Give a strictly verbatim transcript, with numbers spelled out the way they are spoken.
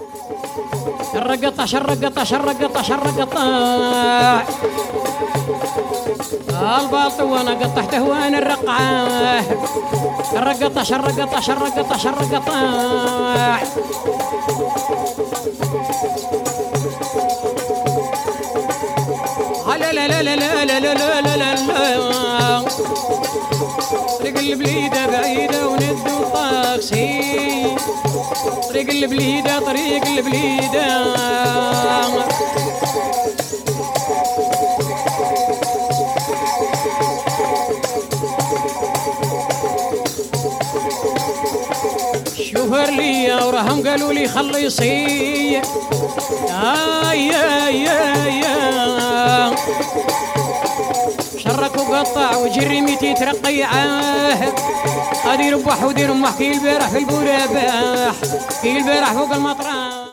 شرقطة شرقطة شرقطة شرقطة الباطو وانا قطعته وانا الرقعة شرقطة شرقطة شرقطة شرقطة لا لا لا لا لا لا لا لا لا لا طريق البليدة بعيدة وندو طاكسي طريق البليدة طريق البليدة شوفر لي وراهم قالوا لي خلصي يا يا يا يا شرك وقطع وجري ميتي ترقيعه ادير بوح ودير امه كي البارح في البوراباح كي البارح فوق المطرح.